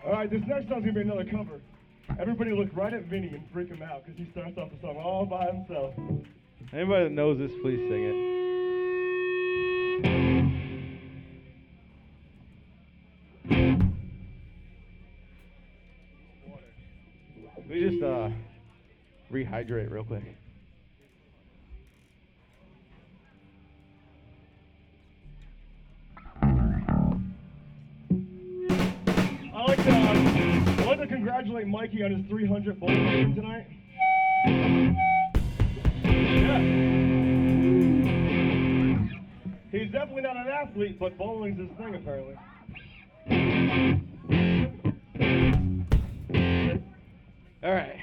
All right, this next song's gonna be another cover. Everybody look right at Vinny and freak him out because he starts off the song all by himself. Anybody that knows this, please sing it. We just rehydrate real quick. I'd like to congratulate Mikey on his 300 bowling game tonight. Yeah. He's definitely not an athlete, but bowling's his thing apparently. All right.